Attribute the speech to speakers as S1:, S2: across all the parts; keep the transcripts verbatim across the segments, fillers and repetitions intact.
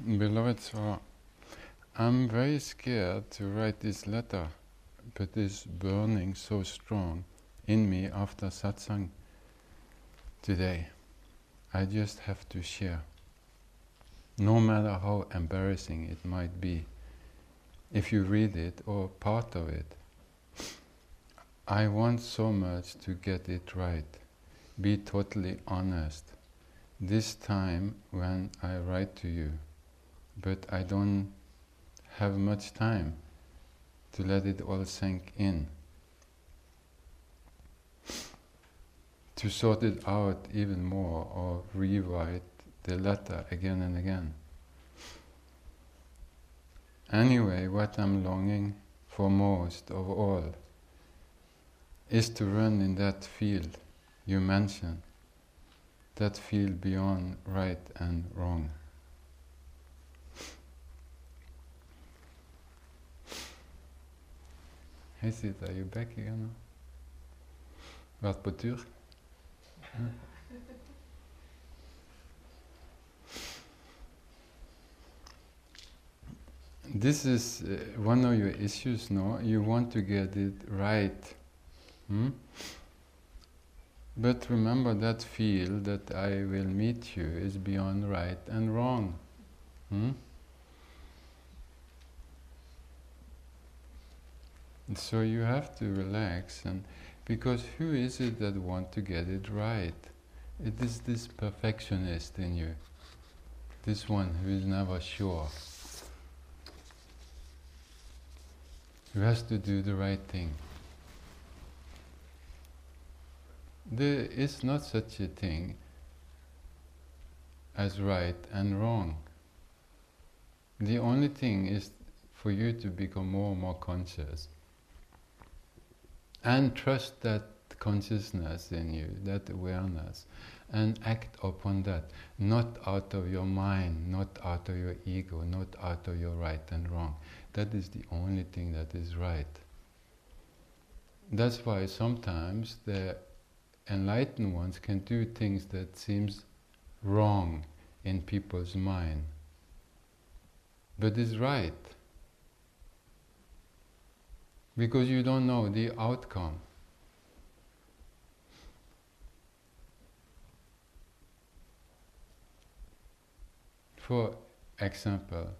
S1: Beloved, so I'm very scared to write this letter, but it's burning so strong in me after satsang today. I just have to share, no matter how embarrassing it might be. If you read it or part of it, I want so much to get it right, be totally honest. This time when I write to you, but I don't have much time to let it all sink in, to sort it out even more or rewrite the letter again and again. Anyway, what I'm longing for most of all is to run in that field you mentioned, that field beyond right and wrong. Hey Sita, are you back again now? Vært på tur? This is uh, one of your issues, no? You want to get it right. Hmm? But remember that field that I will meet you is beyond right and wrong. Hmm? So you have to relax, and because who is it that wants to get it right? It is this perfectionist in you, this one who is never sure, who has to do the right thing. There is not such a thing as right and wrong. The only thing is for you to become more and more conscious and trust that consciousness in you, that awareness, and act upon that, not out of your mind, not out of your ego, not out of your right and wrong. That is the only thing that is right. That's why sometimes the enlightened ones can do things that seems wrong in people's mind, but is right. Because you don't know the outcome. For example,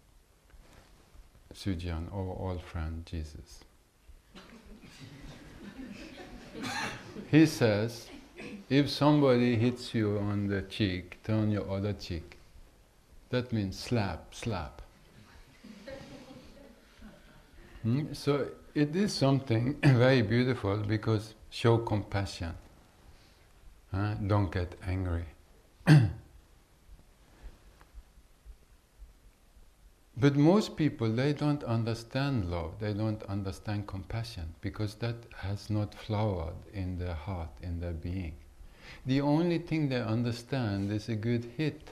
S1: Sujyan, our old friend Jesus. He says, if somebody hits you on the cheek, turn your other cheek. That means slap, slap. Hmm? So it is something very beautiful because show compassion. Huh? Don't get angry. But most people, they don't understand love, they don't understand compassion, because that has not flowered in their heart, in their being. The only thing they understand is a good hit.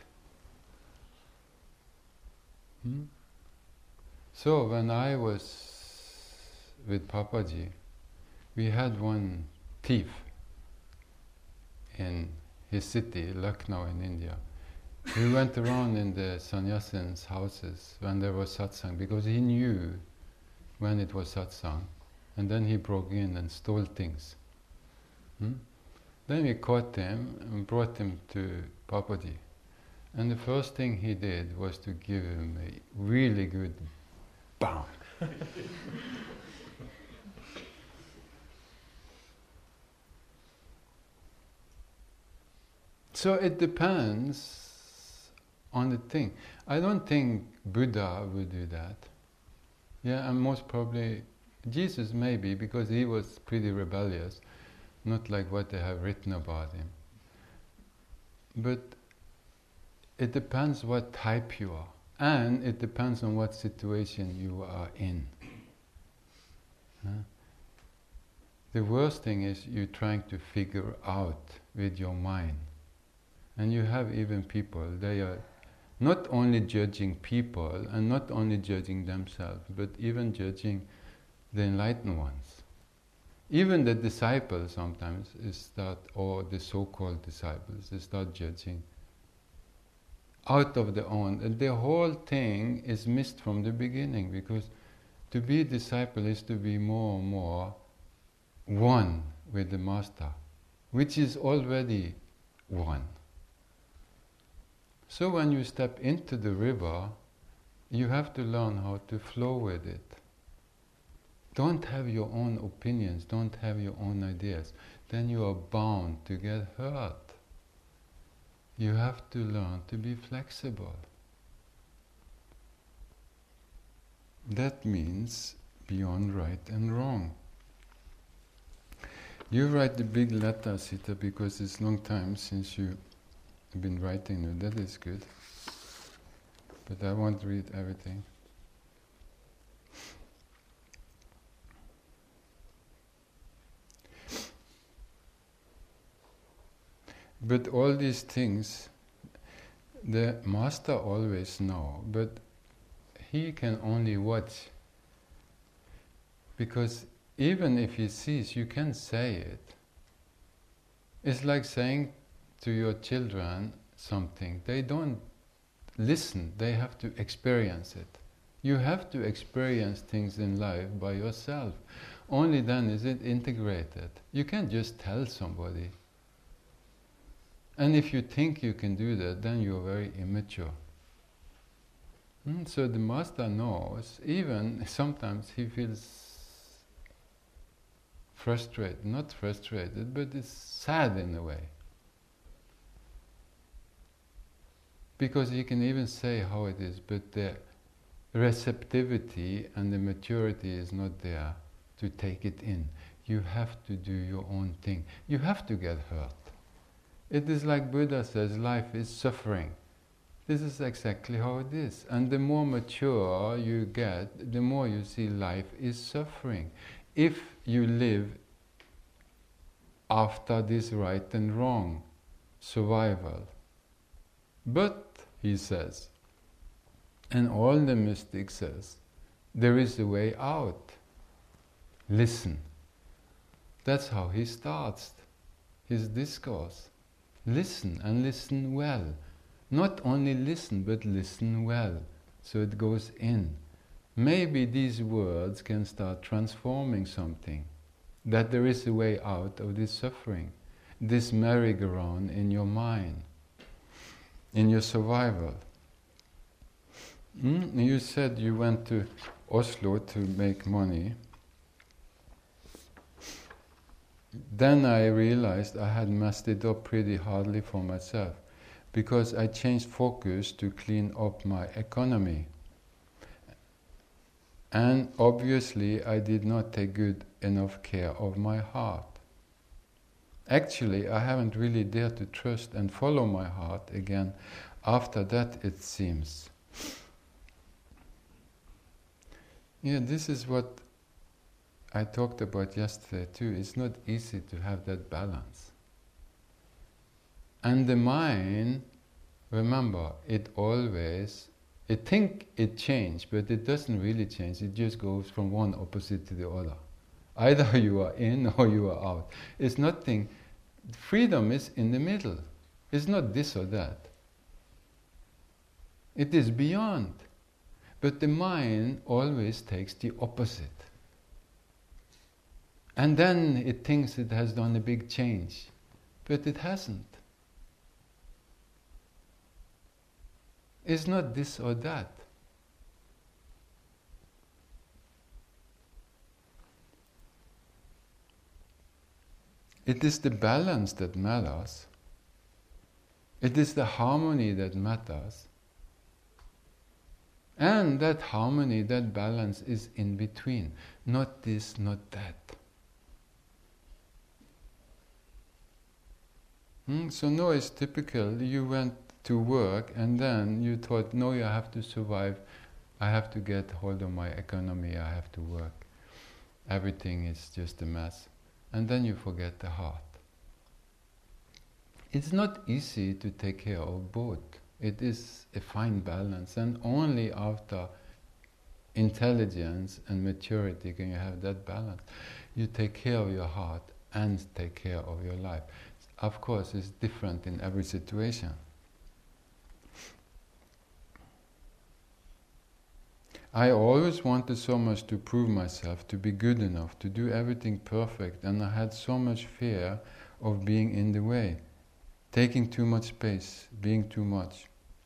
S1: Hmm? So when I was with Papaji, we had one thief in his city, Lucknow in India. We went around in the sannyasins' houses when there was satsang, because he knew when it was satsang, and then he broke in and stole things. Hmm? Then we caught him and brought him to Papaji. And the first thing he did was to give him a really good bam. So it depends on the thing. I don't think Buddha would do that. Yeah, and most probably Jesus maybe, because he was pretty rebellious, not like what they have written about him. But it depends what type you are, and it depends on what situation you are in. Huh? The worst thing is you're trying to figure out with your mind. And you have even people, they are not only judging people and not only judging themselves, but even judging the enlightened ones. Even the disciples sometimes is start, or the so-called disciples, they start judging out of the own. And the whole thing is missed from the beginning, because to be a disciple is to be more and more one with the Master, which is already one. So when you step into the river, you have to learn how to flow with it. Don't have your own opinions, don't have your own ideas. Then you are bound to get hurt. You have to learn to be flexible. That means beyond right and wrong. You write the big letter, Sita, because it's a long time since you have been writing it. That is good. But I won't read everything. But all these things, the Master always knows, but he can only watch. Because even if he sees, you can say it. It's like saying to your children something. They don't listen, they have to experience it. You have to experience things in life by yourself. Only then is it integrated. You can't just tell somebody. And if you think you can do that, then you're very immature. Mm, so the Master knows, even sometimes he feels frustrated, not frustrated, but it's sad in a way. Because he can even say how it is, but the receptivity and the maturity is not there to take it in. You have to do your own thing. You have to get hurt. It is like Buddha says, life is suffering. This is exactly how it is. And the more mature you get, the more you see life is suffering. If you live after this right and wrong survival. But, he says, and all the mystics says, there is a way out. Listen. That's how he starts his discourse. Listen, and listen well. Not only listen, but listen well, so it goes in. Maybe these words can start transforming something, that there is a way out of this suffering, this merry-go-round in your mind, in your survival. Mm? You said you went to Oslo to make money. Then I realized I had messed it up pretty hardly for myself, because I changed focus to clean up my economy. And obviously I did not take good enough care of my heart. Actually, I haven't really dared to trust and follow my heart again after that, it seems. Yeah, this is what I talked about yesterday too. It's not easy to have that balance. And the mind, remember, it always, it think it changed, but it doesn't really change. It just goes from one opposite to the other. Either you are in or you are out. It's nothing. Freedom is in the middle. It's not this or that. It is beyond. But the mind always takes the opposite. And then it thinks it has done a big change. But it hasn't. It's not this or that. It is the balance that matters. It is the harmony that matters. And that harmony, that balance is in between. Not this, not that. Hmm? So no, it's typical. You went to work and then you thought, no, I have to survive. I have to get hold of my economy. I have to work. Everything is just a mess. And then you forget the heart. It's not easy to take care of both. It is a fine balance, and only after intelligence and maturity can you have that balance. You take care of your heart and take care of your life. Of course, it's different in every situation. I always wanted so much to prove myself, to be good enough, to do everything perfect, and I had so much fear of being in the way, taking too much space, being too much.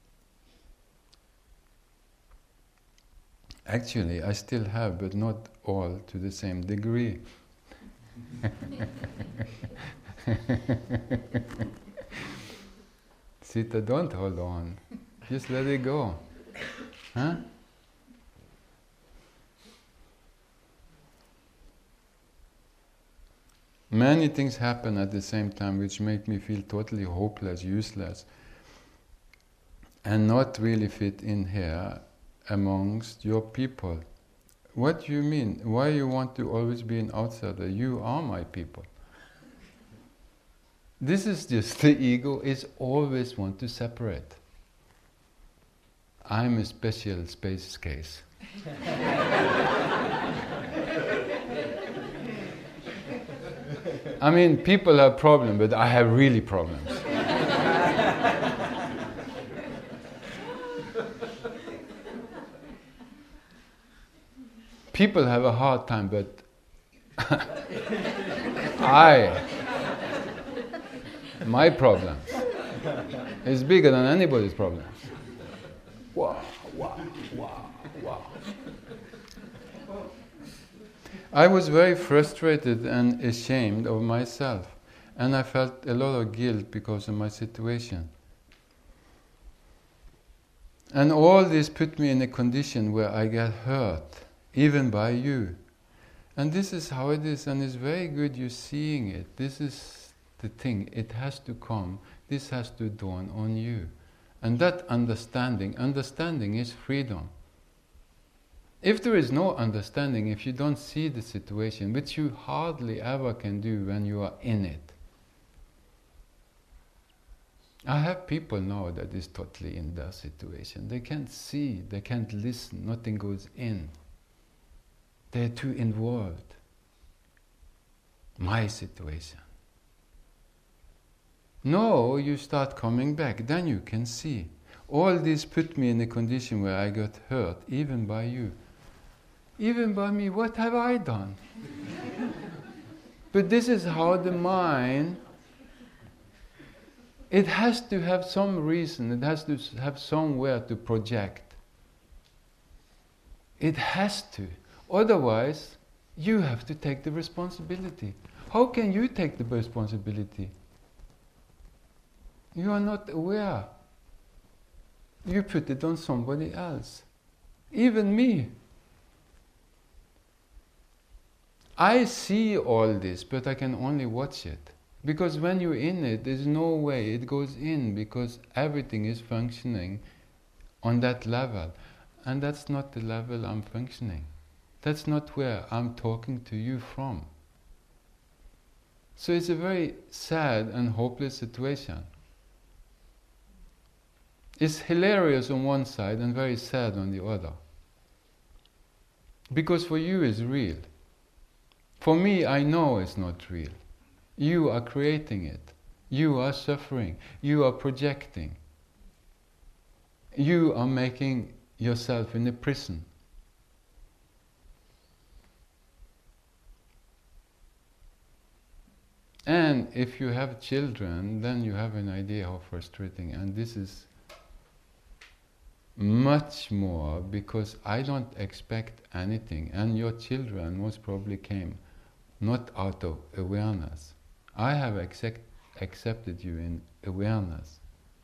S1: Actually, I still have, but not all to the same degree. Sita, don't hold on. Just let it go. Huh? Many things happen at the same time which make me feel totally hopeless, useless, and not really fit in here amongst your people. What do you mean? Why you want to always be an outsider? You are my people. This is just the ego is always want to separate. I'm a special space case. I mean, people have problems, but I have really problems. People have a hard time, but I, my problem is bigger than anybody's problem. Wow, wow, wow, wow. I was very frustrated and ashamed of myself, and I felt a lot of guilt because of my situation. And all this put me in a condition where I get hurt, even by you. And this is how it is, and it's very good you're seeing it. This is the thing, it has to come, this has to dawn on you. And that understanding, understanding is freedom. If there is no understanding, if you don't see the situation, which you hardly ever can do when you are in it. I have people now that is totally in their situation. They can't see, they can't listen, nothing goes in. They're too involved. My situation. No, you start coming back, then you can see. All this put me in a condition where I got hurt, even by you. Even by me, what have I done? But this is how the mind, it has to have some reason, it has to have somewhere to project. It has to. Otherwise, you have to take the responsibility. How can you take the responsibility? You are not aware. You put it on somebody else. Even me. I see all this, but I can only watch it. Because when you're in it, there's no way it goes in, because everything is functioning on that level. And that's not the level I'm functioning. That's not where I'm talking to you from. So it's a very sad and hopeless situation. It's hilarious on one side and very sad on the other. Because for you it's real. For me, I know it's not real. You are creating it. You are suffering. You are projecting. You are making yourself in a prison. And if you have children, then you have an idea how frustrating. And this is much more, because I don't expect anything. And your children most probably came not out of awareness. I have accept, accepted you in awareness.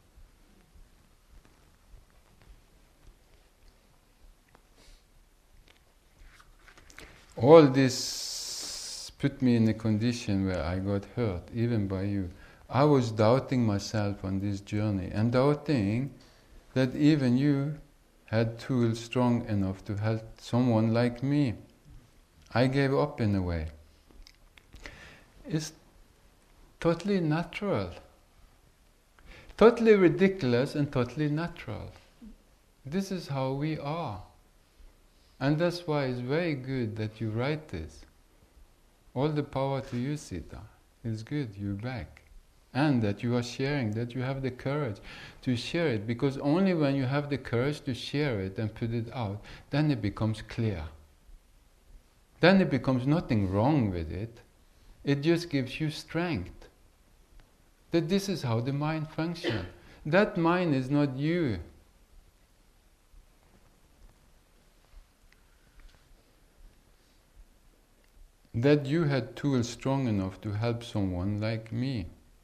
S1: All this put me in a condition where I got hurt, even by you. I was doubting myself on this journey, and doubting that even you had tools strong enough to help someone like me. I gave up in a way. It's totally natural. Totally ridiculous and totally natural. This is how we are. And that's why it's very good that you write this. All the power to you, Sita. It's good, you're back. and that you are sharing, that you have the courage to share it, because only when you have the courage to share it and put it out, then it becomes clear. Then it becomes nothing wrong with it. It just gives you strength. That this is how the mind functions. That mind is not you. That you had tools strong enough to help someone like me.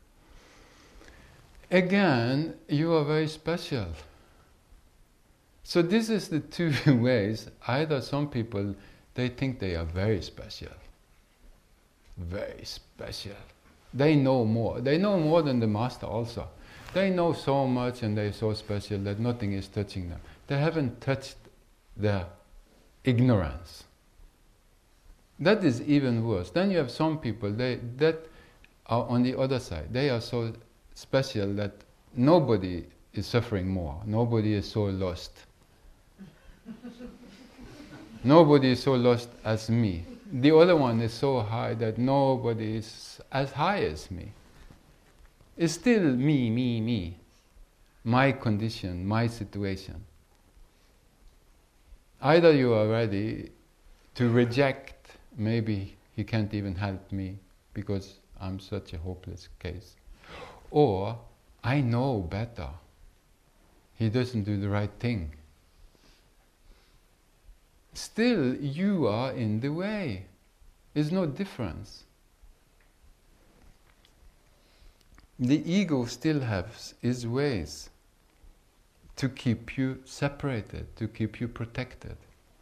S1: Again, you are very special. So this is the two ways. Either some people, they think they are very special. Very special. They know more. They know more than the master also. They know so much and they're so special that nothing is touching them. They haven't touched their ignorance. That is even worse. Then you have some people they, that are on the other side. They are so special that nobody is suffering more. Nobody is so lost. Nobody is so lost as me. The other one is so high that nobody is as high as me. It's still me, me, me. My condition, my situation. Either you are ready to reject, maybe he can't even help me because I'm such a hopeless case. Or, I know better. He doesn't do the right thing. Still, you are in the way. There's no difference. The ego still has its ways to keep you separated, to keep you protected.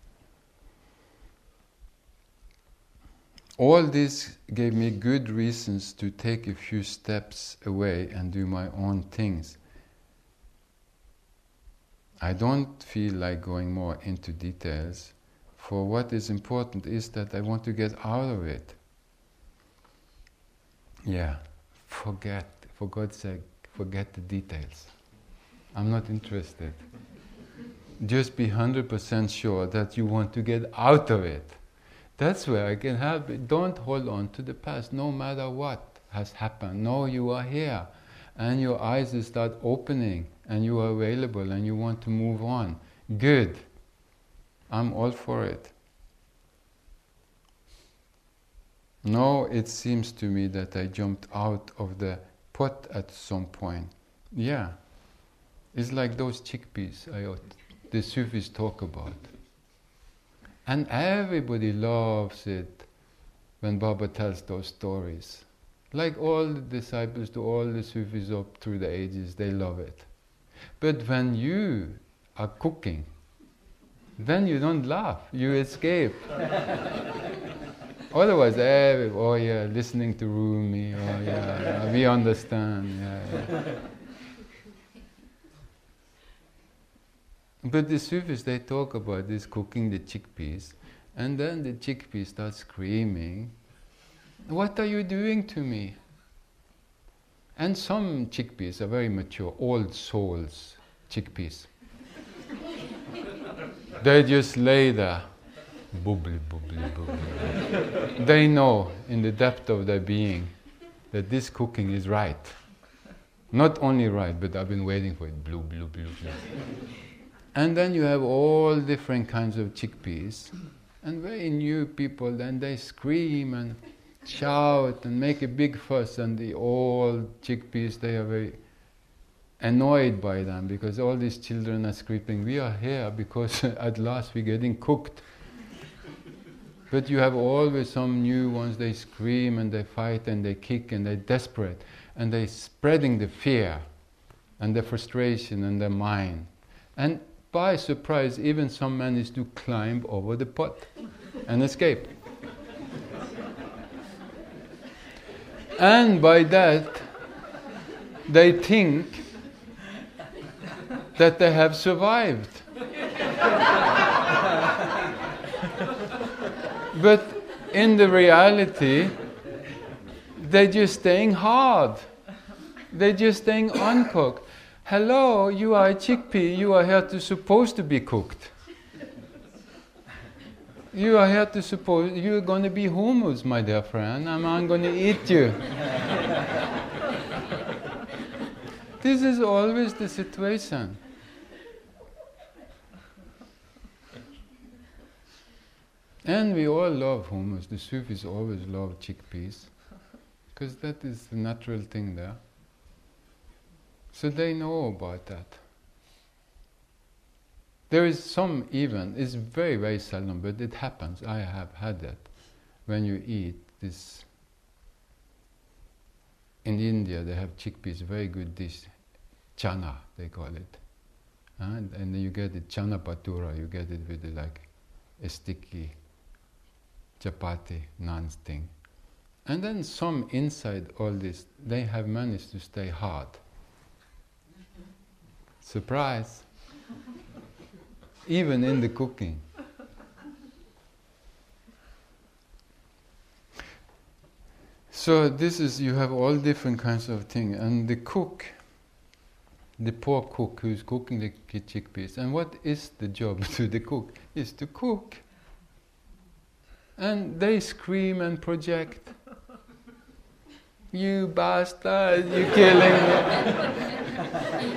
S1: All this gave me good reasons to take a few steps away and do my own things. I don't feel like going more into details, for what is important is that I want to get out of it. Yeah, forget, for God's sake, forget the details. I'm not interested. Just be one hundred percent sure that you want to get out of it. That's where I can help it. Don't hold on to the past, no matter what has happened. No, you are here. And your eyes will start opening, and you are available, and you want to move on. Good. I'm all for it. No, it seems to me that I jumped out of the pot at some point. Yeah. It's like those chickpeas I, the Sufis talk about. And everybody loves it when Baba tells those stories. Like all the disciples to all the Sufis up through the ages, they love it. But when you are cooking, then you don't laugh, you escape. Otherwise, every, oh yeah, listening to Rumi, oh yeah, yeah we understand, yeah, yeah. But the Sufis, they talk about this cooking the chickpeas, and then the chickpeas start screaming, "What are you doing to me?" And some chickpeas are very mature, old souls chickpeas. They just lay there, bubbly, bubbly, bubbly. They know in the depth of their being that this cooking is right. Not only right, but I've been waiting for it, blue, blue, blue, blue. And then you have all different kinds of chickpeas, and very new people, then they scream and shout and make a big fuss, and the old chickpeas, they are very annoyed by them, because all these children are screaming, "We are here because at last we're getting cooked." But you have always some new ones, they scream and they fight and they kick and they're desperate, and they're spreading the fear and the frustration in their mind. And by surprise, even some manage to climb over the pot and escape. And by that, they think that they have survived. But in the reality, they're just staying hard. They're just staying uncooked. Hello, you are a chickpea, you are here to supposed to be cooked. You are here to suppose, you're going to be hummus, my dear friend, and I'm going to eat you. This is always the situation. And we all love hummus. The Sufis always love chickpeas, because that is the natural thing there. So they know about that. There is some even, it's very, very seldom, but it happens. I have had that. When you eat this, in India they have chickpeas, very good dish, chana they call it. And, and you get it, chana patura, you get it with it like a sticky chapati, naan thing. And then some inside all this, they have managed to stay hard. Surprise! Even in the cooking. So this is, you have all different kinds of things. And the cook, the poor cook who's cooking the chickpeas, and what is the job to the cook? Is to cook. And they scream and project. You bastard, you're killing me.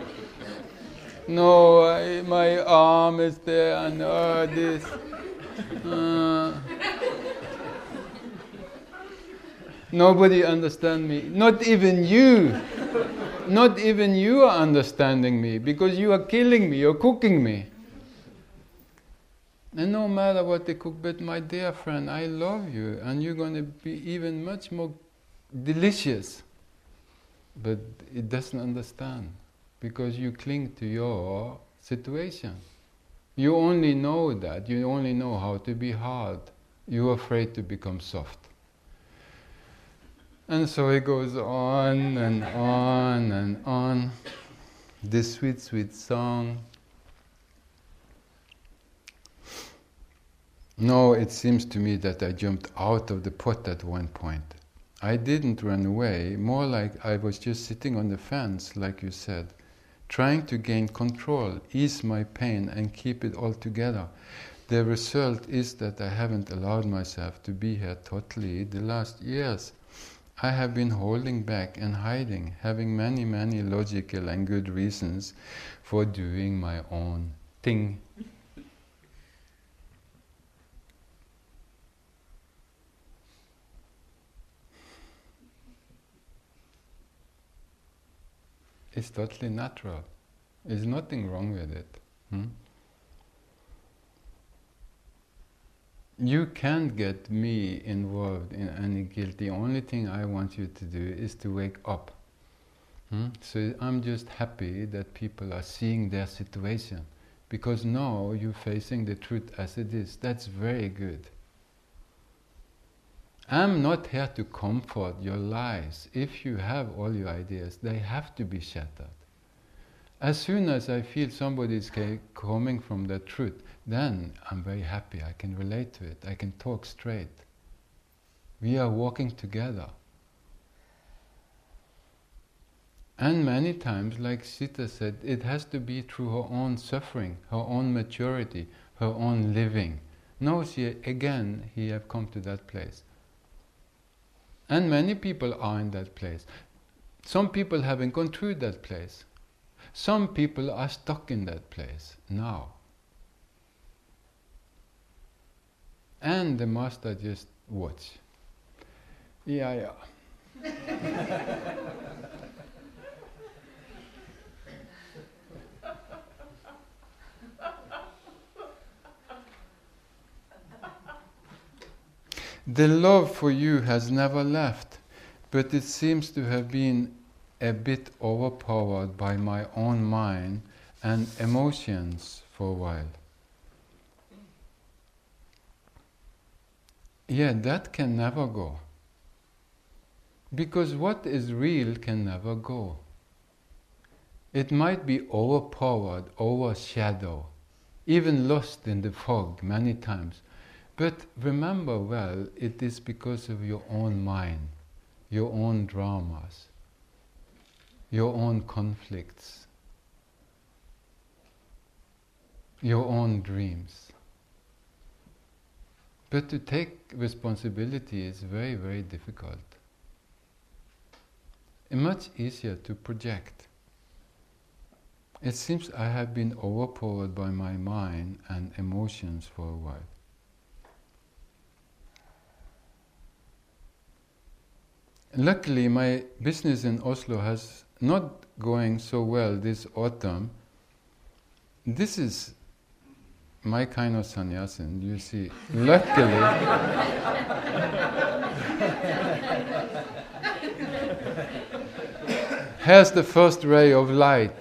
S1: No, I, my arm is there, and oh, this. Uh, nobody understands me. Not even you. Not even you are understanding me, because you are killing me, you're cooking me. And no matter what they cook, but my dear friend, I love you, and you're going to be even much more delicious. But it doesn't understand, because you cling to your situation. You only know that, you only know how to be hard. You're afraid to become soft. And so it goes on and on and on. This sweet, sweet song. No, it seems to me that I jumped out of the pot at one point. I didn't run away, more like I was just sitting on the fence, like you said, trying to gain control, ease my pain and keep it all together. The result is that I haven't allowed myself to be here totally the last years. I have been holding back and hiding, having many, many logical and good reasons for doing my own thing. It's totally natural. There's nothing wrong with it. Hmm? You can't get me involved in any guilt. The only thing I want you to do is to wake up. Hmm? So I'm just happy that people are seeing their situation, because now you're facing the truth as it is. That's very good. I'm not here to comfort your lies. If you have all your ideas, they have to be shattered. As soon as I feel somebody is coming from the truth, then I'm very happy. I can relate to it. I can talk straight. We are walking together. And many times, like Sita said, it has to be through her own suffering, her own maturity, her own living. Now she, again, he have come to that place. And many people are in that place. Some people haven't gone through that place. Some people are stuck in that place now. And the master just watch. Yeah, yeah. The love for you has never left, but it seems to have been a bit overpowered by my own mind and emotions for a while. Yeah, that can never go. Because what is real can never go. It might be overpowered, overshadowed, even lost in the fog many times. But remember well, it is because of your own mind, your own dramas, your own conflicts, your own dreams. But to take responsibility is very, very difficult. It's much easier to project. It seems I have been overpowered by my mind and emotions for a while. Luckily, my business in Oslo has not going so well this autumn. This is my kind of sannyasin, you see. Luckily, here's the first ray of light.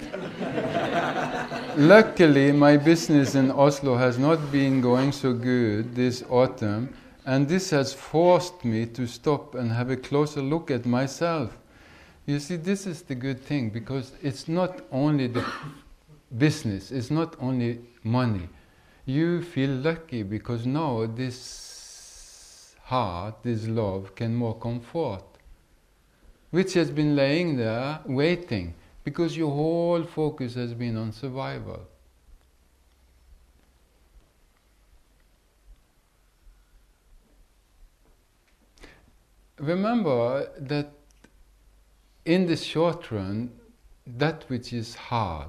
S1: Luckily, my business in Oslo has not been going so good this autumn, and this has forced me to stop and have a closer look at myself. You see, this is the good thing, because it's not only the business, it's not only money. You feel lucky because now this heart, this love, can more comfort, which has been laying there waiting, because your whole focus has been on survival. Remember that in the short run, that which is hard,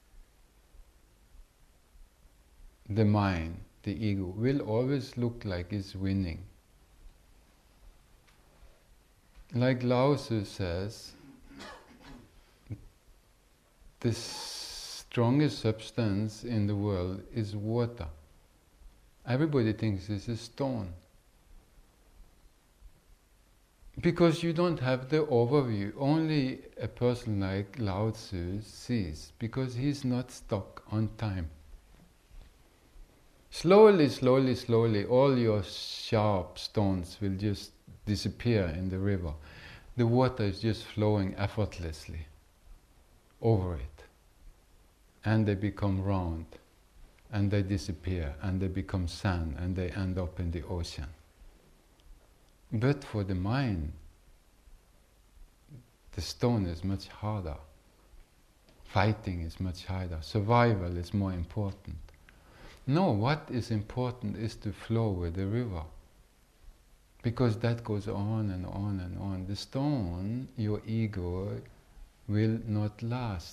S1: the mind, the ego, will always look like it's winning. Like Lao Tzu says, the strongest substance in the world is water. Everybody thinks it's a stone, because you don't have the overview. Only a person like Lao Tzu sees, because he's not stuck on time. Slowly, slowly, slowly, all your sharp stones will just disappear in the river. The water is just flowing effortlessly over it. And they become round, and they disappear, and they become sand, and they end up in the ocean. But for the mind, the stone is much harder. Fighting is much harder. Survival is more important. No, what is important is to flow with the river. Because that goes on and on and on. The stone, your ego, will not last.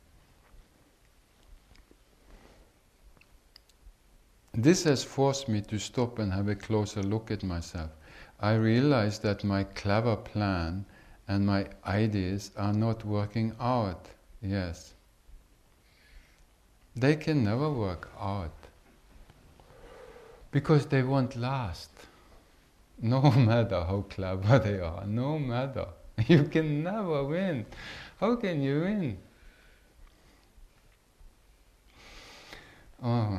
S1: This has forced me to stop and have a closer look at myself. I realize that my clever plan and my ideas are not working out. Yes. They can never work out, because they won't last. No matter how clever they are, no matter. You can never win. How can you win? Oh,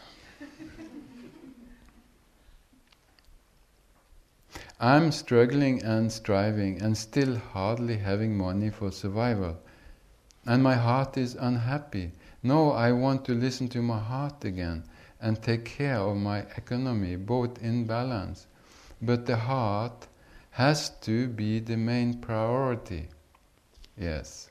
S1: I'm struggling and striving and still hardly having money for survival. And my heart is unhappy. No, I want to listen to my heart again and take care of my economy, both in balance. But the heart has to be the main priority. Yes.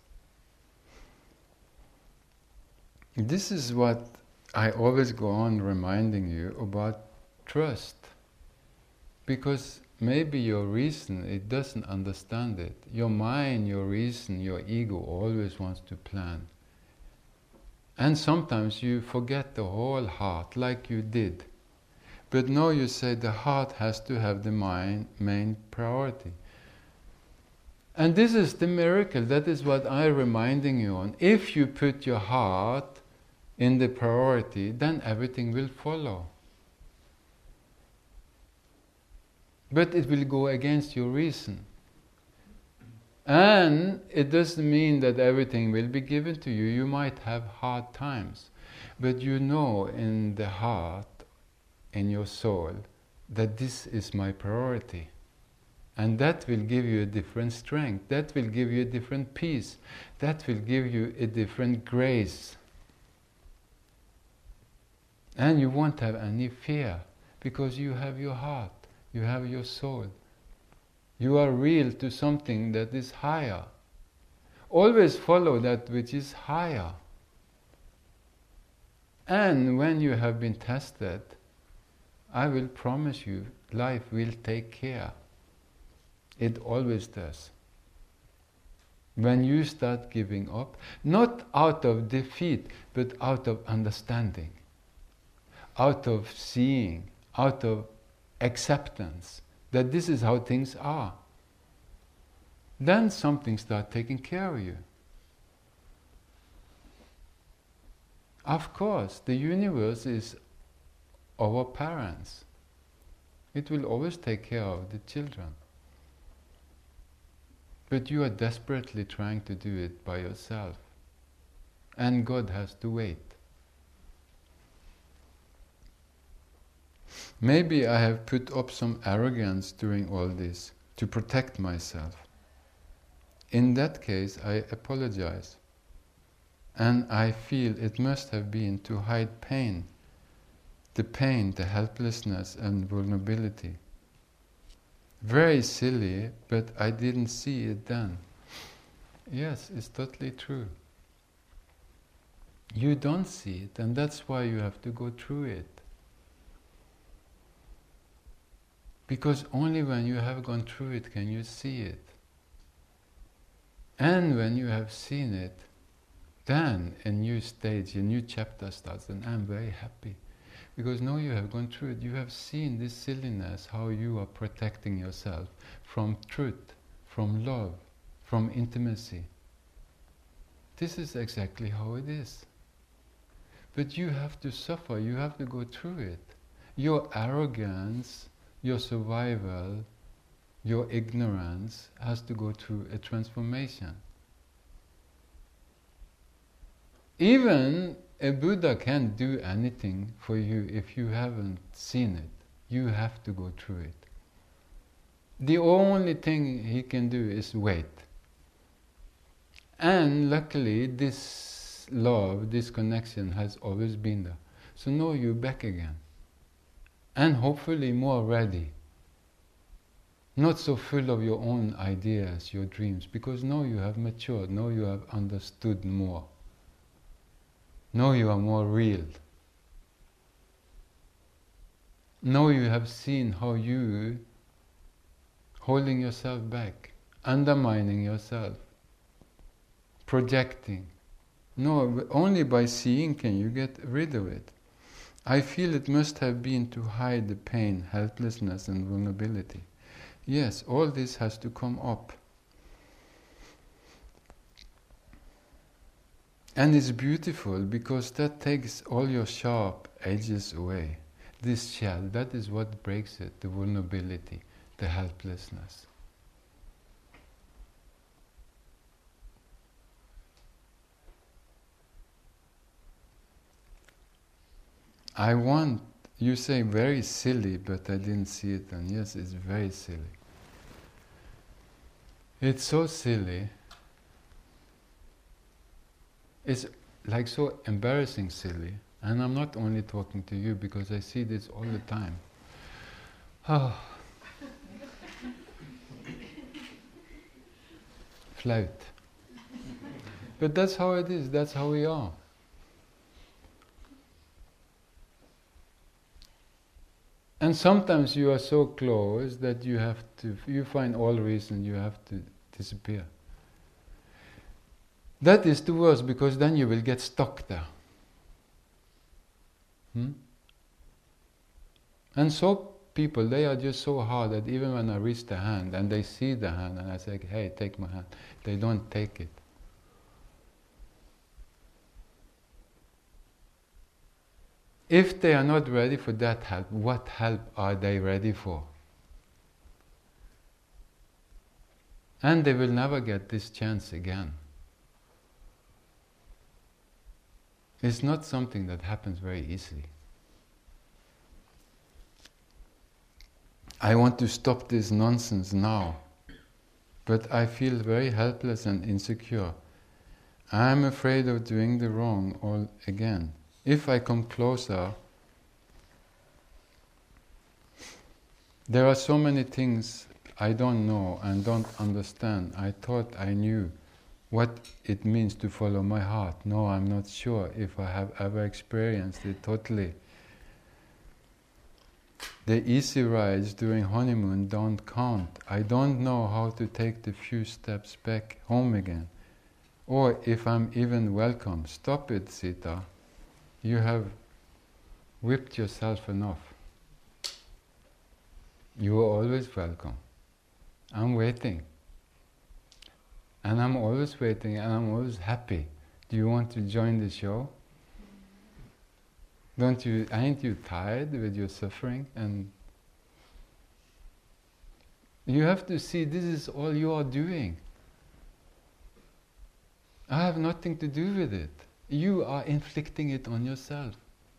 S1: This is what I always go on reminding you about trust. Because maybe your reason, it doesn't understand it. Your mind, your reason, your ego always wants to plan. And sometimes you forget the whole heart, like you did. But now you say the heart has to have the mind, main priority. And this is the miracle. That is what I'm reminding you on. If you put your heart in the priority, then everything will follow. But it will go against your reason. And it doesn't mean that everything will be given to you. You might have hard times. But you know in the heart, in your soul, that this is my priority. And that will give you a different strength. That will give you a different peace. That will give you a different grace. And you won't have any fear, because you have your heart. You have your soul. You are real to something that is higher. Always follow that which is higher. And when you have been tested, I will promise you, life will take care. It always does. When you start giving up, not out of defeat, but out of understanding, out of seeing, out of acceptance that this is how things are, then something starts taking care of you. Of course, the universe is our parents. It will always take care of the children. But you are desperately trying to do it by yourself. And God has to wait. Maybe I have put up some arrogance during all this to protect myself. In that case, I apologize. And I feel it must have been to hide pain. The pain, the helplessness and vulnerability. Very silly, but I didn't see it then. Yes, it's totally true. You don't see it, and that's why you have to go through it. Because only when you have gone through it can you see it. And when you have seen it, then a new stage, a new chapter starts, and I'm very happy. Because now you have gone through it, you have seen this silliness, how you are protecting yourself from truth, from love, from intimacy. This is exactly how it is. But you have to suffer, you have to go through it. Your arrogance, your survival, your ignorance has to go through a transformation. Even a Buddha can't do anything for you if you haven't seen it. You have to go through it. The only thing he can do is wait. And luckily this love, this connection has always been there. So now you're back again. And hopefully more ready. Not so full of your own ideas, your dreams, because now you have matured, now you have understood more. Now you are more real. Now you have seen how you holding yourself back, undermining yourself, projecting. No, only by seeing can you get rid of it. I feel it must have been to hide the pain, helplessness and vulnerability. Yes, all this has to come up. And it's beautiful because that takes all your sharp edges away. This shell, that is what breaks it, the vulnerability, the helplessness. I want, you say very silly, but I didn't see it, and yes, it's very silly. It's so silly. It's like so embarrassing silly, and I'm not only talking to you because I see this all the time. Oh. Flaut. But that's how it is, that's how we are. And sometimes you are so close that you have to, you find all reason you have to disappear. That is the worst, because then you will get stuck there. Hmm? And so people, they are just so hard that even when I reach the hand and they see the hand and I say, hey, take my hand, they don't take it. If they are not ready for that help, what help are they ready for? And they will never get this chance again. It's not something that happens very easily. I want to stop this nonsense now, but I feel very helpless and insecure. I am afraid of doing the wrong all again. If I come closer, there are so many things I don't know and don't understand. I thought I knew what it means to follow my heart. No, I'm not sure if I have ever experienced it totally. The easy rides during honeymoon don't count. I don't know how to take the few steps back home again. Or if I'm even welcome. Stop it, Sita. You have whipped yourself enough. You are always welcome. I'm waiting. And I'm always waiting and I'm always happy. Do you want to join the show? Don't you, ain't you tired with your suffering? And you have to see this is all you are doing. I have nothing to do with it. You are inflicting it on yourself.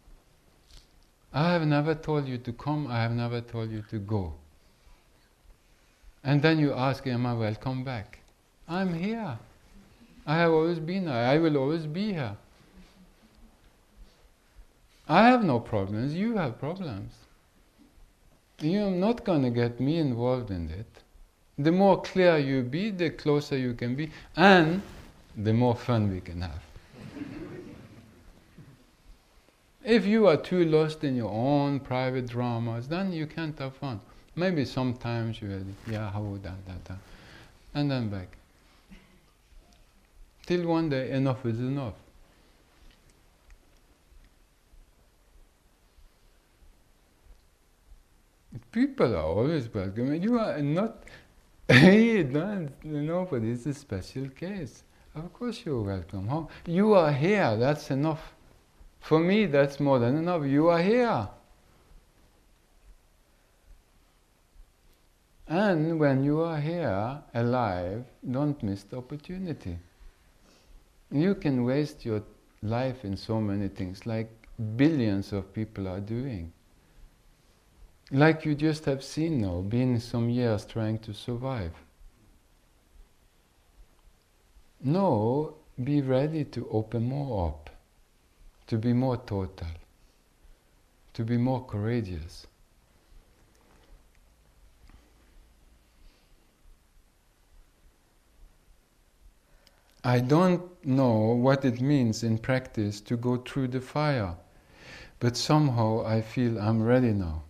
S1: I have never told you to come, I have never told you to go. And then you ask, am I welcome back? I'm here. I have always been here. I will always be here. I have no problems, you have problems. You're not going to get me involved in it. The more clear you be, the closer you can be, and the more fun we can have. If you are too lost in your own private dramas, then you can't have fun. Maybe sometimes you had, yeah, how would that, that, that, and then back. Till one day, enough is enough. People are always welcome. You are not, you don't, nobody is a special case. Of course you're welcome. How? You are here, that's enough. For me, that's more than enough. You are here. And when you are here, alive, don't miss the opportunity. You can waste your life in so many things, like billions of people are doing. Like you just have seen now, been some years trying to survive. No, be ready to open more up, to be more total, to be more courageous. I don't know what it means in practice to go through the fire, but somehow I feel I'm ready now.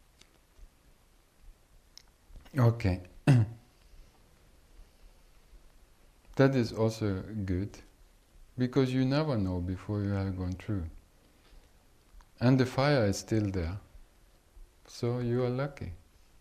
S1: Okay. That is also good, because you never know before you have gone through. And the fire is still there, so you are lucky.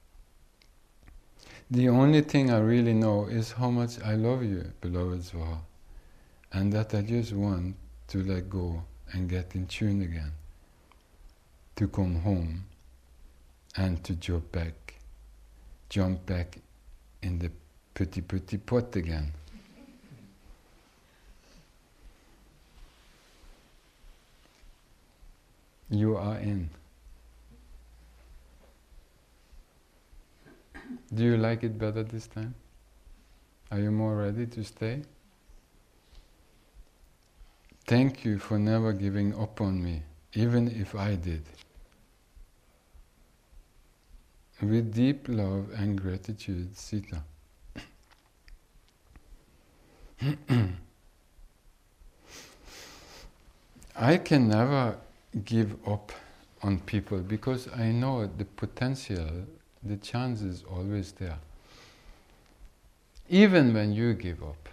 S1: The only thing I really know is how much I love you, beloved Svaha, and that I just want to let go and get in tune again, to come home and to jump back, jump back in the putty putty pot again. You are in. Do you like it better this time? Are you more ready to stay? Thank you for never giving up on me, even if I did. With deep love and gratitude, Sita. I can never give up on people because I know the potential, the chance is always there. Even when you give up.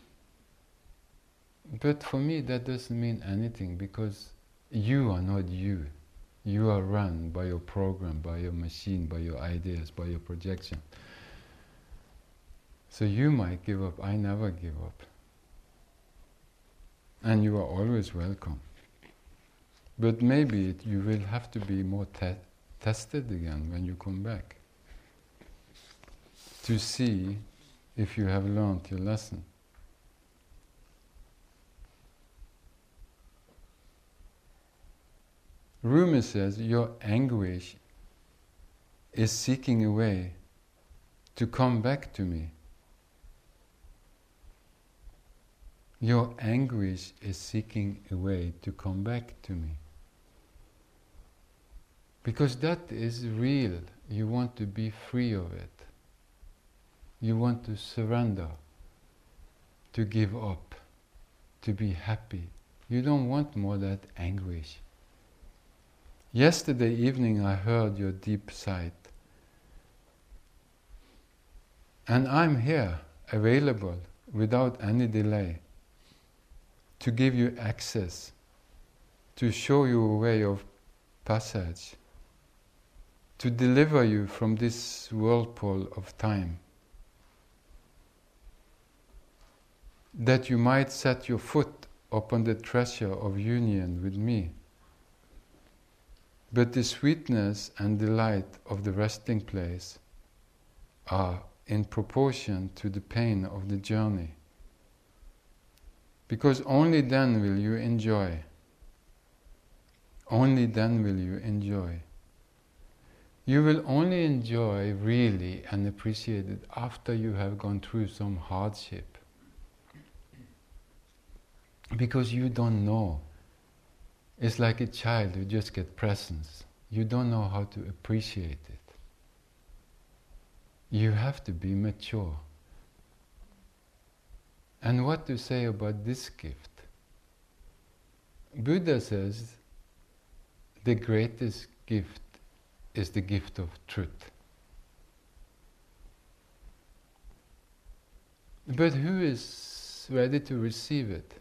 S1: But for me that doesn't mean anything, because you are not you. You are run by your program, by your machine, by your ideas, by your projection. So you might give up, I never give up. And you are always welcome. But maybe it, you will have to be more te- tested again when you come back, to see if you have learned your lesson. Rumi says, your anguish is seeking a way to come back to me. Your anguish is seeking a way to come back to me. Because that is real. You want to be free of it. You want to surrender, to give up, to be happy. You don't want more that anguish. Yesterday evening I heard your deep sight. And I'm here, available, without any delay, to give you access, to show you a way of passage, to deliver you from this whirlpool of time, that you might set your foot upon the treasure of union with me. But the sweetness and delight of the resting place are in proportion to the pain of the journey. Because only then will you enjoy. Only then will you enjoy. You will only enjoy really and appreciate it after you have gone through some hardship. Because you don't know. It's like a child who just gets presents. You don't know how to appreciate it. You have to be mature. And what to say about this gift? Buddha says the greatest gift is the gift of truth. But who is ready to receive it?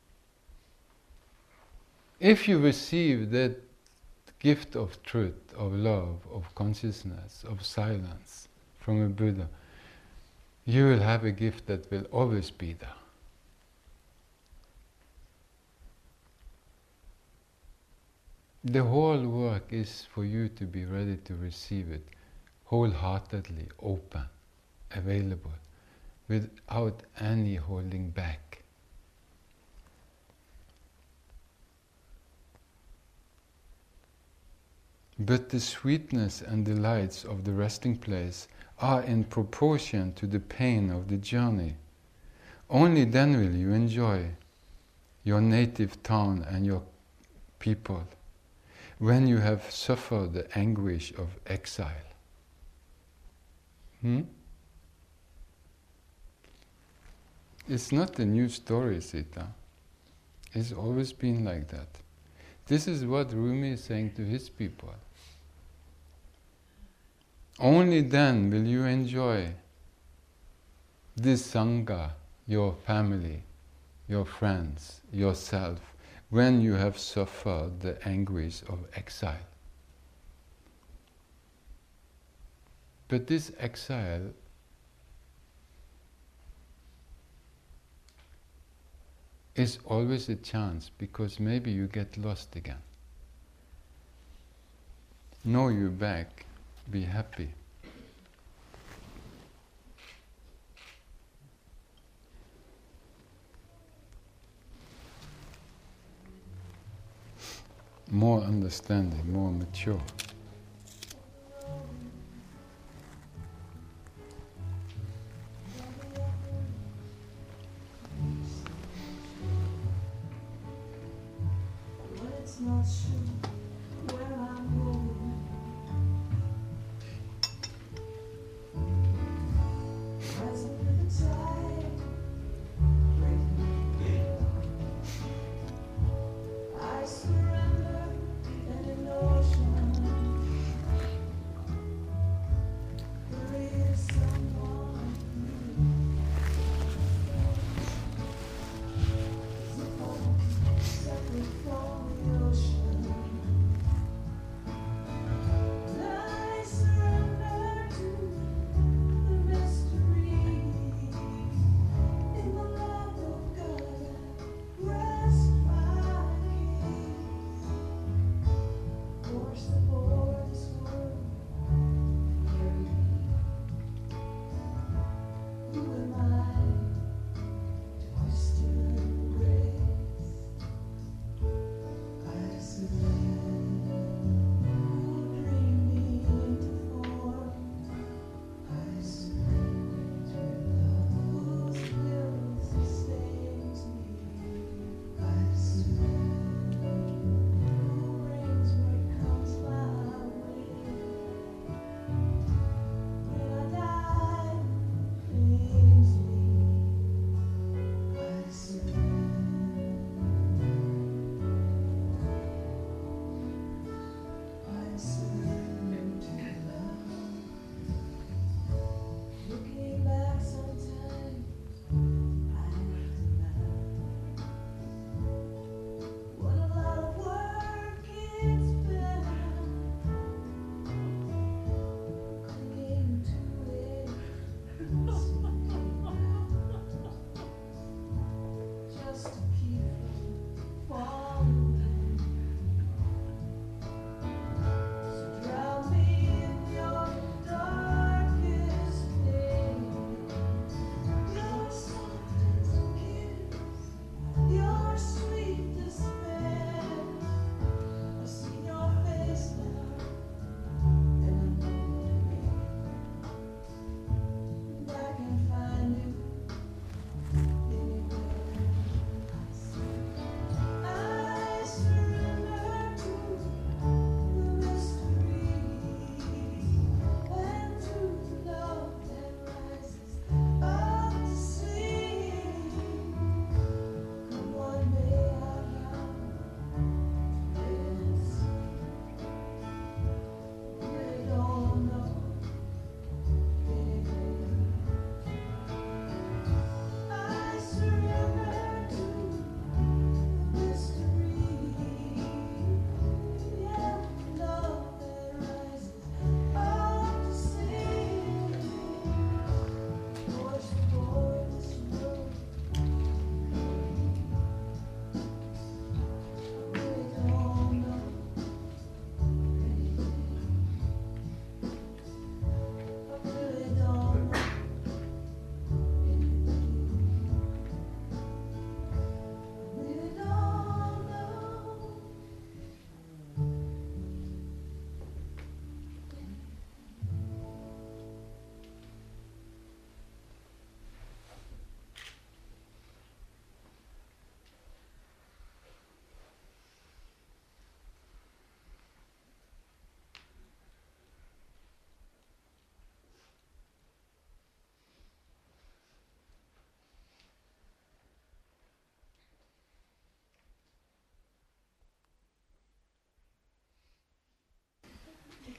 S1: If you receive that gift of truth, of love, of consciousness, of silence, from a Buddha, you will have a gift that will always be there. The whole work is for you to be ready to receive it, wholeheartedly, open, available, without any holding back. But the sweetness and delights of the resting place are in proportion to the pain of the journey. Only then will you enjoy your native town and your people, when you have suffered the anguish of exile. Hmm? It's not a new story, Sita. It's always been like that. This is what Rumi is saying to his people. Only then will you enjoy this Sangha, your family, your friends, yourself, when you have suffered the anguish of exile. But this exile is always a chance, because maybe you get lost again. Know you're back. Be happy. More understanding, more mature.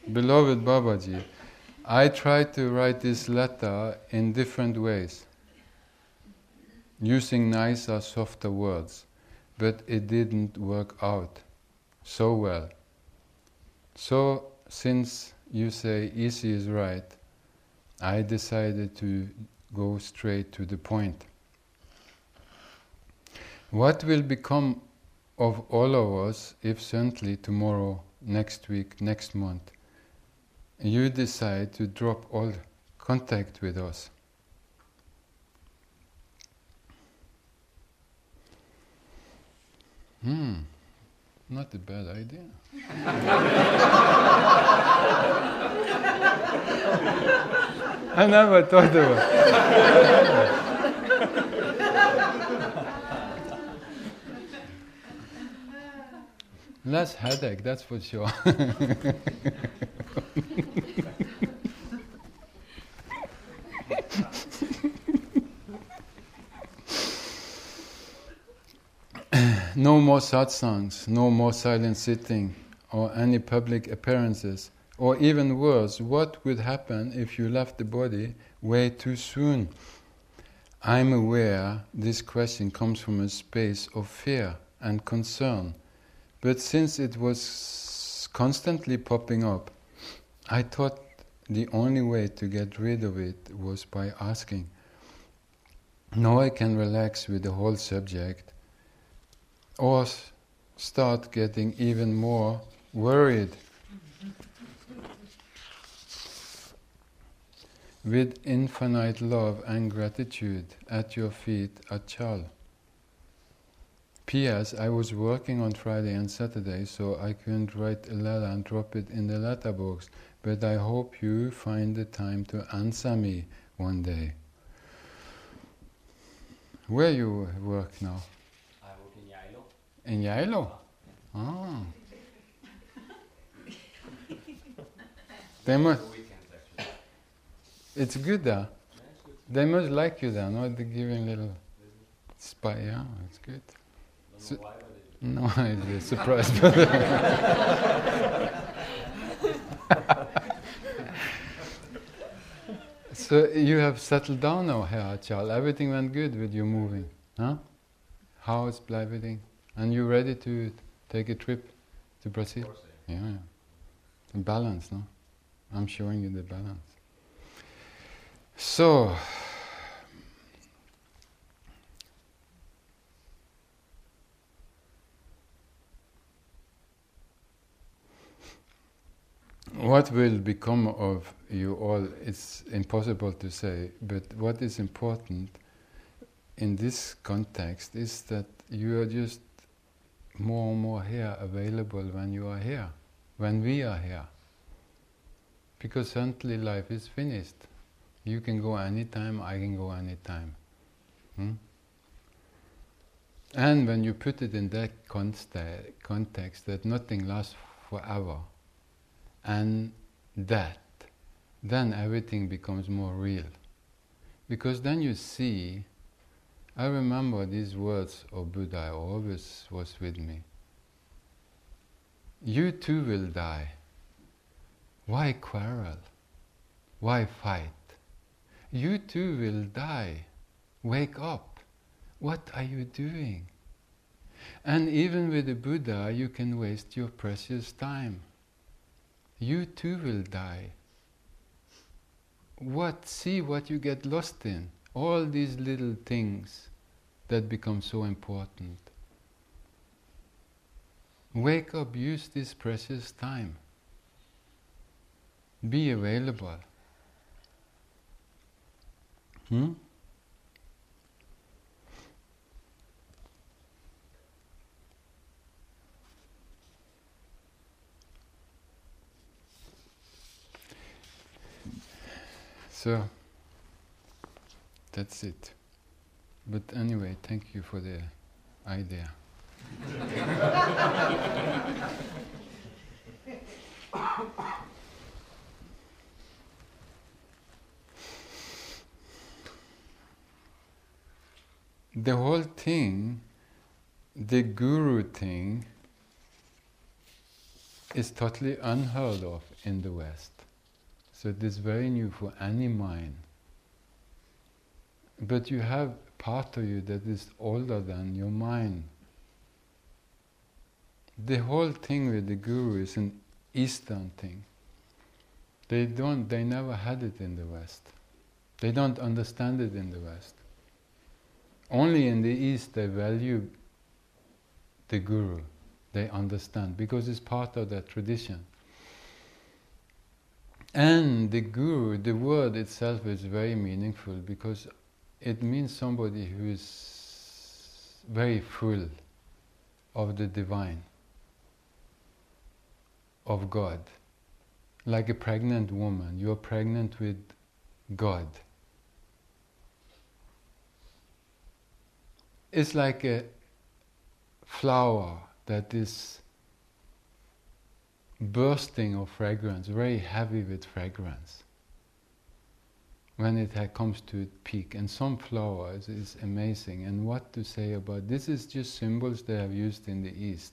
S1: Beloved Babaji, I tried to write this letter in different ways, using nicer, softer words, but it didn't work out so well. So, since you say easy is right, I decided to go straight to the point. What will become of all of us if suddenly tomorrow, next week, next month, you decide to drop all contact with us? Hmm, not a bad idea. I never thought about it. Less headache, that's for sure. No more satsangs, no more silent sitting, or any public appearances. Or even worse, what would happen if you left the body way too soon? I'm aware this question comes from a space of fear and concern, but since it was constantly popping up, I thought the only way to get rid of it was by asking. Now I can relax with the whole subject, or start getting even more worried. With infinite love and gratitude at your feet, Achal. P S. I was working on Friday and Saturday, so I couldn't write a letter and drop it in the letterbox, but I hope you find the time to answer me one day. Where you work now?
S2: I work in Geilo.
S1: In Geilo? Ah. They must. It's good there. They must like you there, no? They give you a little spy, yeah, it's good. So, no, it's a surprise. So you have settled down now here, Achal. Everything went good with you moving, huh? House, everything. And you ready to take a trip to Brazil?
S2: Of course,
S1: yeah. yeah, yeah. Balance, no? I'm showing you the balance. So, what will become of you all, it's impossible to say, but what is important in this context is that you are just more and more here available when you are here, when we are here. Because suddenly life is finished. You can go anytime, I can go anytime. Hmm? And when you put it in that consta- context that nothing lasts forever, and that, then everything becomes more real. Because then you see, I remember these words of Buddha always was with me. You too will die. Why quarrel? Why fight? You too will die. Wake up. What are you doing? And even with the Buddha, you can waste your precious time. You too will die. What? See what you get lost in. All these little things that become so important. Wake up, use this precious time. Be available. Hmm? So, that's it. But anyway, thank you for the idea. The whole thing, the guru thing, is totally unheard of in the West. So it is very new for any mind. But you have part of you that is older than your mind. The whole thing with the Guru is an Eastern thing. They don't, they never had it in the West. They don't understand it in the West. Only in the East they value the Guru. They understand, because it's part of their tradition. And the Guru, the word itself is very meaningful, because it means somebody who is very full of the divine, of God. Like a pregnant woman, you're pregnant with God. It's like a flower that is bursting of fragrance, very heavy with fragrance, when it comes to its peak. And some flowers is amazing. And what to say about this is just symbols they have used in the East.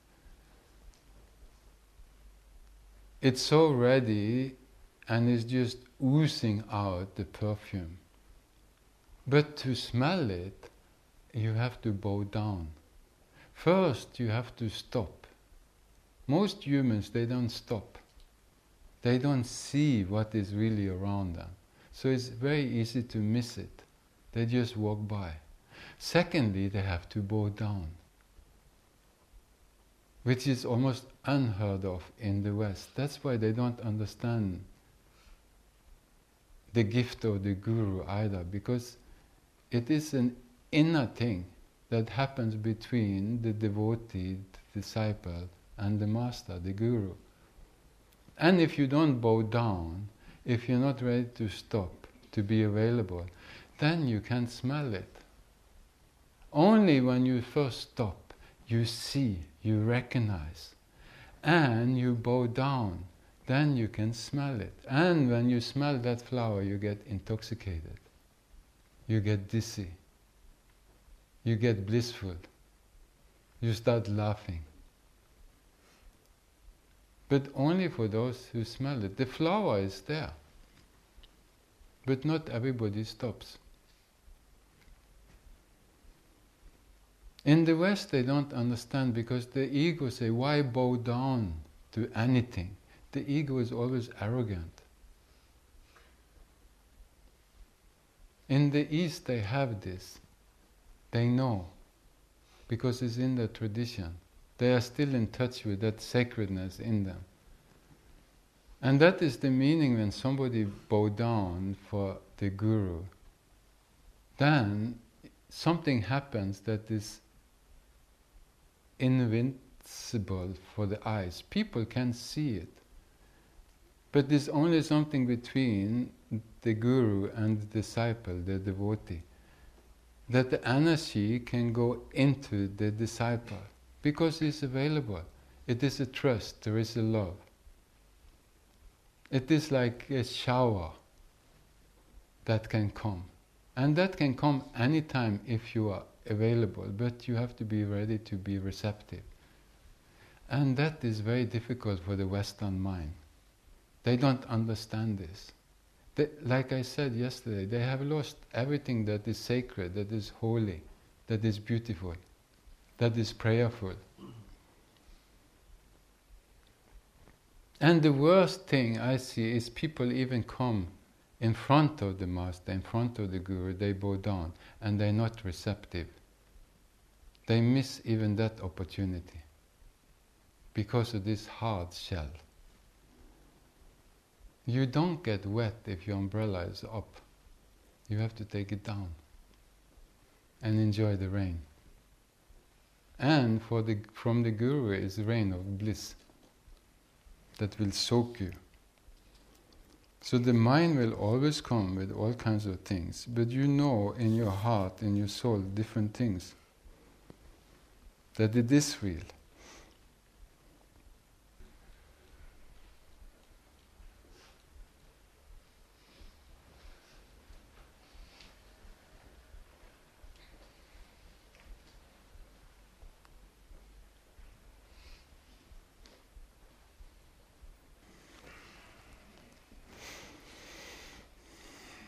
S1: It's so ready and it's just oozing out the perfume. But to smell it, you have to bow down. First, you have to stop. Most humans, they don't stop. They don't see what is really around them. So it's very easy to miss it. They just walk by. Secondly, they have to bow down, which is almost unheard of in the West. That's why they don't understand the gift of the Guru either, because it is an inner thing that happens between the devotee, the disciple, and the master, the Guru. And if you don't bow down, if you're not ready to stop, to be available, then you can't smell it. Only when you first stop, you see, you recognize, and you bow down, then you can smell it. And when you smell that flower, you get intoxicated. You get dizzy. You get blissful. You start laughing. But only for those who smell it. The flower is there. But not everybody stops. In the West they don't understand, because the ego say, why bow down to anything? The ego is always arrogant. In the East they have this. They know, because it's in their tradition. They are still in touch with that sacredness in them. And that is the meaning when somebody bow down for the Guru. Then something happens that is invincible for the eyes. People can see it. But there's only something between the Guru and the disciple, the devotee, that the energy can go into the disciple, because it's available. It is a trust, there is a love. It is like a shower that can come. And that can come anytime if you are available, but you have to be ready to be receptive. And that is very difficult for the Western mind. They don't understand this. They, like I said yesterday, they have lost everything that is sacred, that is holy, that is beautiful, that is prayerful. And the worst thing I see is people even come in front of the Master, in front of the Guru, they bow down, and they're not receptive. They miss even that opportunity because of this hard shell. You don't get wet if your umbrella is up. You have to take it down and enjoy the rain. And for the, from the Guru is rain of bliss that will soak you. So the mind will always come with all kinds of things, but you know in your heart, in your soul, different things, that it is real.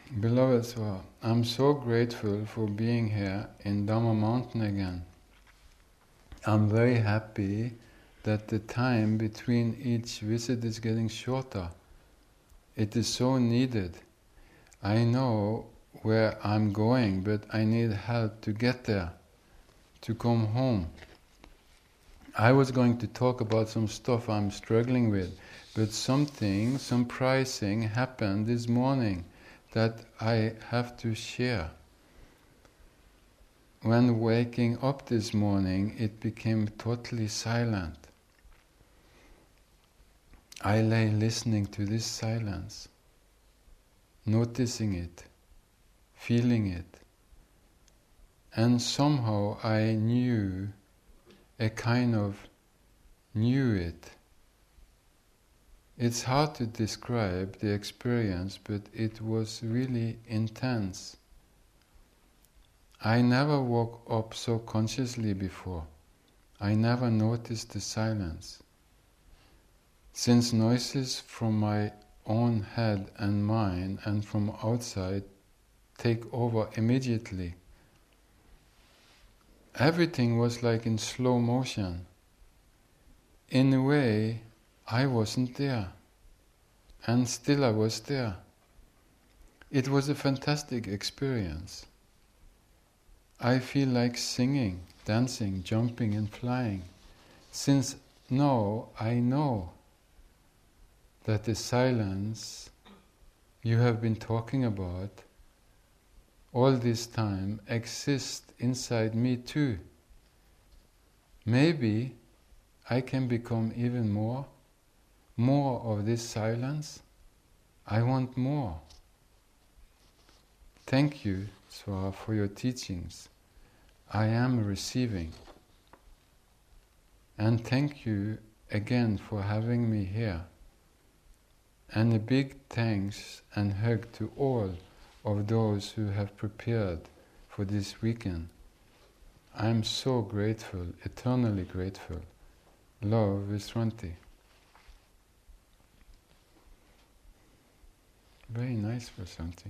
S1: Beloved Swa, I'm so grateful for being here in Dhamma Mountain again. I'm very happy that the time between each visit is getting shorter. It is so needed. I know where I'm going, but I need help to get there, to come home. I was going to talk about some stuff I'm struggling with, but something, some pricing happened this morning that I have to share. When waking up this morning, it became totally silent. I lay listening to this silence, noticing it, feeling it, and somehow I knew a kind of knew it. It's hard to describe the experience, but it was really intense. I never woke up so consciously before. I never noticed the silence. Since noises from my own head and mind and from outside take over immediately, everything was like in slow motion. In a way, I wasn't there, and still I was there. It was a fantastic experience. I feel like singing, dancing, jumping and flying, since now I know that the silence you have been talking about all this time exists inside me too. Maybe I can become even more, more of this silence. I want more. Thank you, Swa, for your teachings. I am receiving. And thank you again for having me here. And a big thanks and hug to all of those who have prepared for this weekend. I am so grateful, eternally grateful. Love, Visranti. Very nice, Visranti.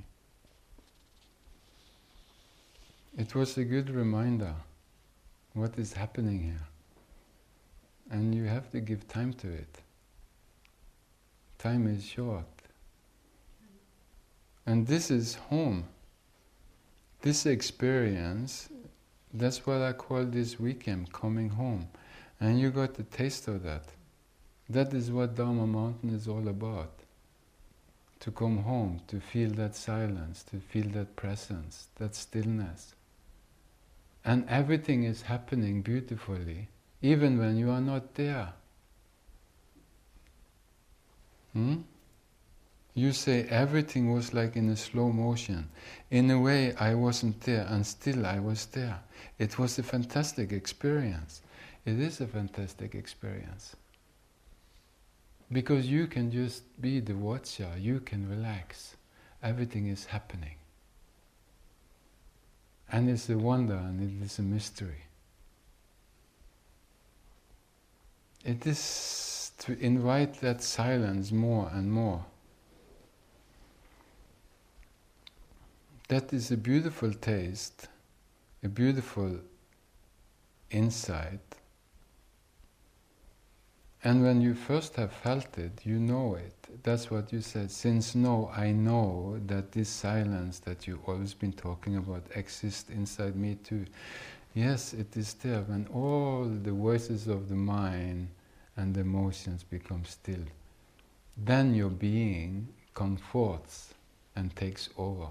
S1: It was a good reminder what is happening here. And you have to give time to it. Time is short. And this is home. This experience, that's what I call this weekend, coming home. And you got a taste of that. That is what Dhamma Mountain is all about. To come home, to feel that silence, to feel that presence, that stillness. And everything is happening beautifully, even when you are not there. Hmm? You say everything was like in a slow motion. In a way, I wasn't there, and still I was there. It was a fantastic experience. It is a fantastic experience. Because you can just be the watcher, you can relax. Everything is happening. And it's a wonder and it is a mystery. It is to invite that silence more and more. That is a beautiful taste, a beautiful insight. And when you first have felt it, you know it. That's what you said. Since now I know that this silence that you've always been talking about exists inside me too. Yes, it is there. When all the voices of the mind and the emotions become still, then your being comforts and takes over.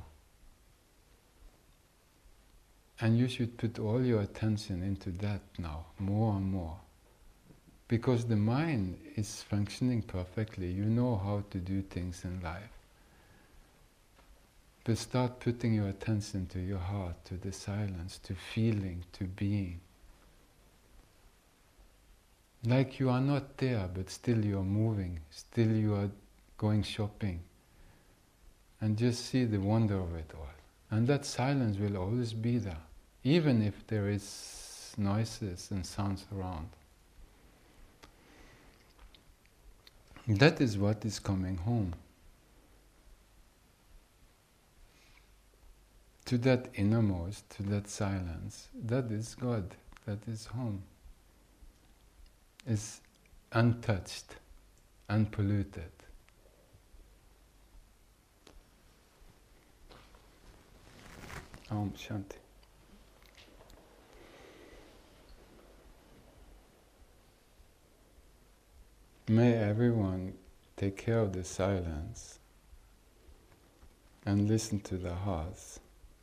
S1: And you should put all your attention into that now, more and more. Because the mind is functioning perfectly. You know how to do things in life. But start putting your attention to your heart, to the silence, to feeling, to being. Like you are not there, but still you are moving, still you are going shopping. And just see the wonder of it all. And that silence will always be there, even if there is noises and sounds around. That is what is coming home. to that innermost, to that silence, that is God, that is home. It's untouched, unpolluted. Om Shanti. May everyone take care of the silence and listen to the hearts.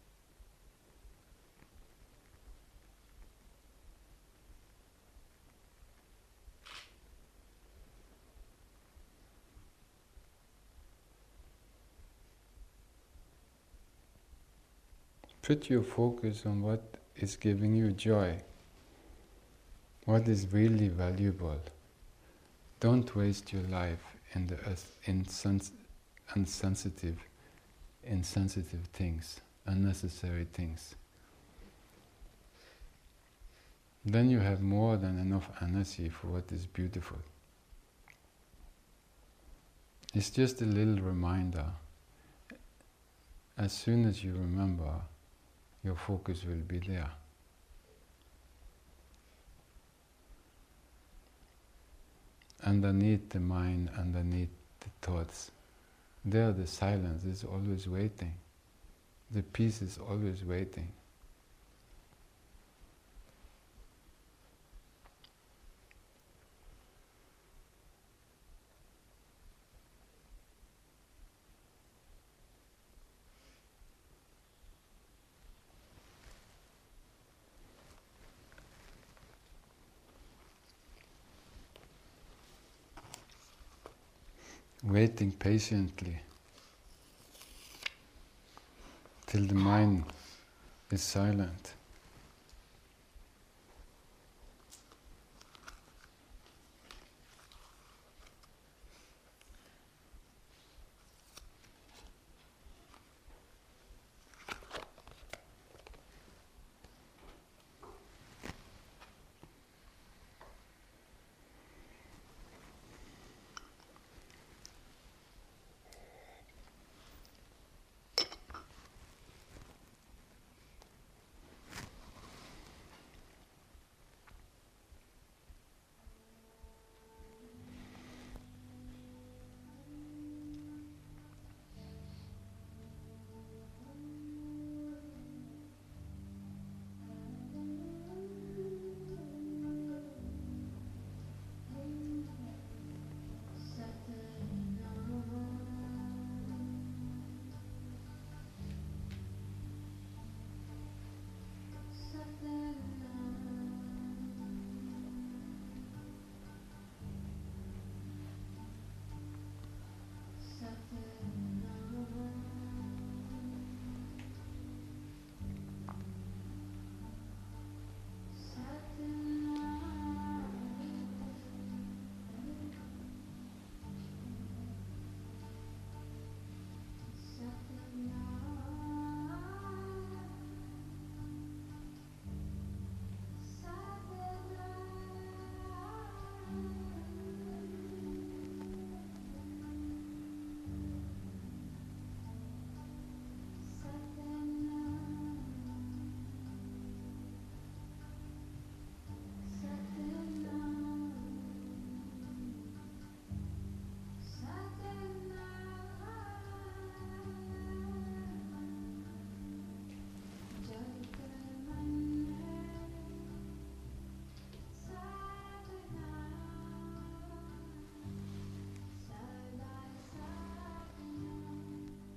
S1: Put your focus on what is giving you joy, what is really valuable. Don't waste your life in the insens- insensitive, insensitive things, unnecessary things. Then you have more than enough energy for what is beautiful. It's just a little reminder. As soon as you remember, your focus will be there. Underneath the mind, underneath the thoughts, there the silence is always waiting. The peace is always waiting. Waiting patiently till the mind is silent.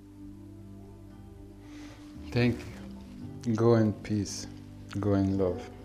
S1: Thank you. Go in peace. Go in love.